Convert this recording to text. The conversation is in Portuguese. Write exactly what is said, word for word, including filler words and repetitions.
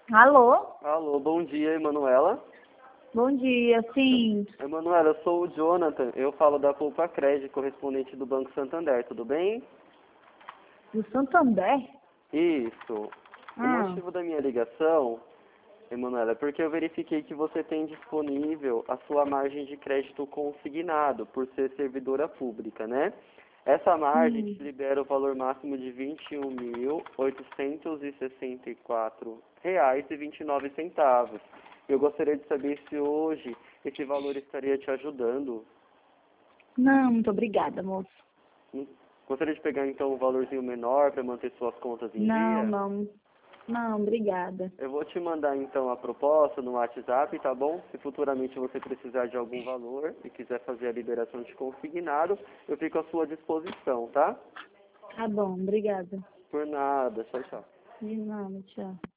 Alô? Alô, bom dia, Emanuela. Bom dia, sim. Emanuela, eu sou o Jonathan, eu falo da Poupa Crédito, correspondente do Banco Santander, tudo bem? Do Santander? Isso. O Ah, motivo da minha ligação, Emanuela, é porque eu verifiquei que você tem disponível a sua margem de crédito consignado, por ser servidora pública, né? Essa margem hum. te libera o valor máximo de vinte e um mil, oitocentos e sessenta e quatro reais e vinte e nove centavos. Eu gostaria de saber se hoje esse valor estaria te ajudando. Não, muito obrigada, moço. Hum, Gostaria de pegar então um valorzinho menor para manter suas contas em Não, dia? não. Não, obrigada. Eu vou te mandar então a proposta no WhatsApp, tá bom? Se futuramente você precisar de algum valor e quiser fazer a liberação de consignado, eu fico à sua disposição, tá? Tá bom, obrigada. Por nada, tchau, tchau. De nada, tchau.